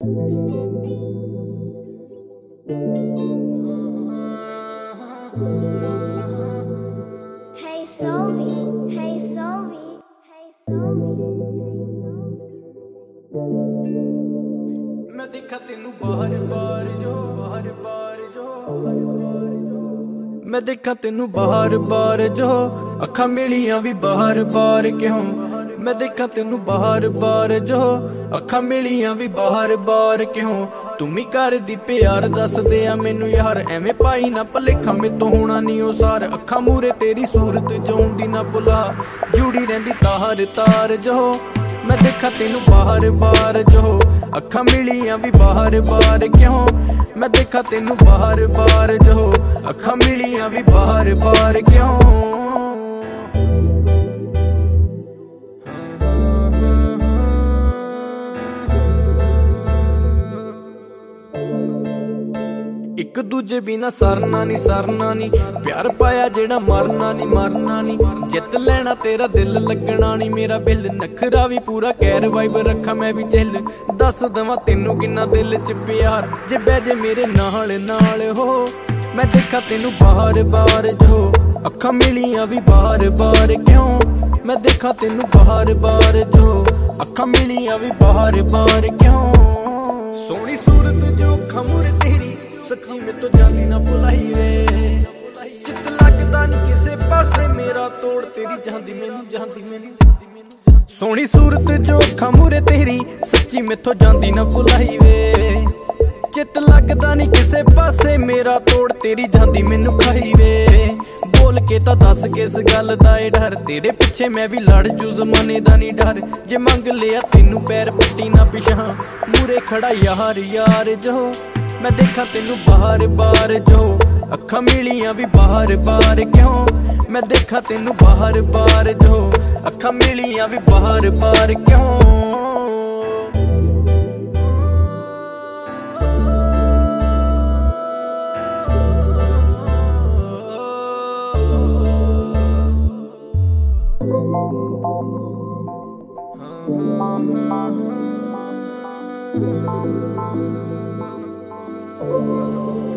Hey Sovi, hey Sovi, hey Sovi. मैं देखा तेनू बाहर बार जो मैं देखा तेनू बाहर बार जो अखा मिलियां भी बाहर बार क्यों मैं देखा तेनू बाहर बार जो अखा मिलियां भी बाहर बार क्यों तुम ही कर दी प्यार दस दे आ मैनू यार एवें पाई ना भलेखा मे तो होना नहीं ओ सार अखा मूरे तेरी सूरत जोंदी ना भुला जुड़ी रहिंदी तार तार जो मैं देखा तेनू बाहर बार जो अखा मिलियां भी बाहर बार क्यों मैं देखा तेनू बाहर बार जो अखा मिलियां भी बाहर बार क्यों एक दूजे बिना सरना नी प्यार पाया जेड़ा मरना नी जित लेना तेरा दिल लगना नी मेरा बिल नखरा भी पूरा कैर वाइब रखा मैं भी चिल दस दवा तेनू किन्ना दिल च प्यार जे बैजे मेरे नाल हो मैं देखा तेनू बाहर बार जो अखा मिलियां भी बाहर बार क्यों मैं देखा तेनू बाहर बार जो अखा मिलियां भी बाहर बार क्यों सोहनी सूरत जो खमुर तेरी सच्ची में तो जानी ना भुलाई वे चित लगदा नी किसे पासे मेरा तोड़ तेरी जांदी मैनू सोहनी सूरत जो खमुरे तेरी सच्ची में तो जांदी ना भुलाई वे चित लगदा नी किसे पासे मेरा तोड़ तेरी जांदी मैनू खाई वे बोल के ता दस किस गल दा ए डर तेरे पिछे मैं भी लड़ जू जमाने दा नी डर जे मंग लिया तेनू पैर पट्टी ना पिछां मूरे खड़ा यार जो मैं देखा तेनू बाहर बार जो अखा मिलियां भी बाहर बार क्यों मैं देखा तेनू बाहर बार जो अखा मिलियां भी बाहर बार क्यों Oh